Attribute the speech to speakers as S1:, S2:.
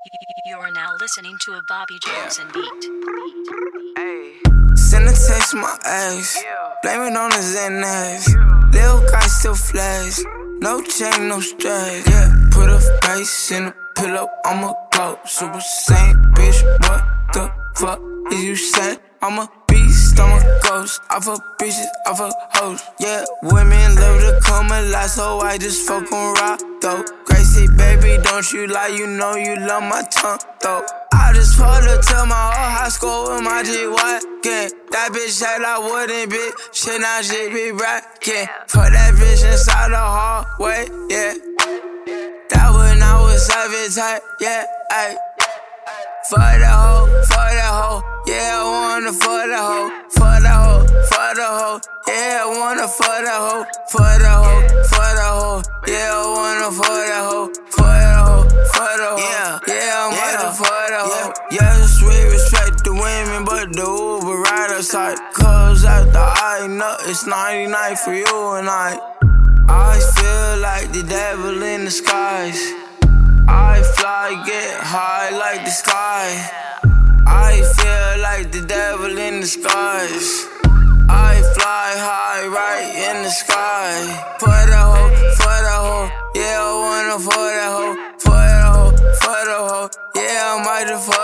S1: You are now listening to a Bobby Johnson beat.
S2: Send a text my ex, blame it on his NS. Lil guy still flash, no chain, no stress. Yeah, put a face in a pillow, I'ma go. Super Saiyan, bitch, what the fuck is you saying? I'm a beast, I'm a ghost. I fuck bitches, I fuck hoes. Yeah, women love to come alive, so I just fuck on rock though. Gracie, baby, don't you lie, you know you love my tongue though. I just pulled her to my old high school with my G-Wagon. That bitch said I wouldn't be shit, now she be racking. Put that bitch inside the hallway, yeah. That when I was 17, yeah, ayy. For that hoe, yeah, I wanna for that hoe, for that hoe, for the hoe, yeah, I wanna for that hoe, for the hoe, for the hoe, yeah, I wanna for that hoe, for that hoe, for the hoe, yeah, I'm waiting for the hoe. Yes, we respect the women, but the Uber rider side, cause after I know it's 99 for you and I feel like the devil in the skies. I fly, get high like the sky. I feel like the devil in the skies. I fly high right in the sky. For the hoe, yeah, I wanna for that hoe. For the hoe, yeah, I'm waiting for